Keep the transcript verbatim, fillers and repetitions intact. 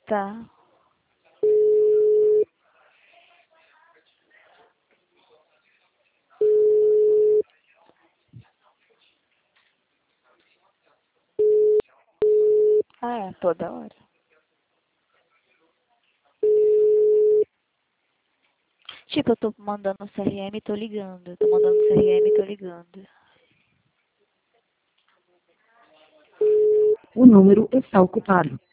Tá. Ah, é, toda hora. Tipo, eu tô mandando no C R M e tô ligando. Eu tô mandando no C R M e tô ligando. O número está ocupado.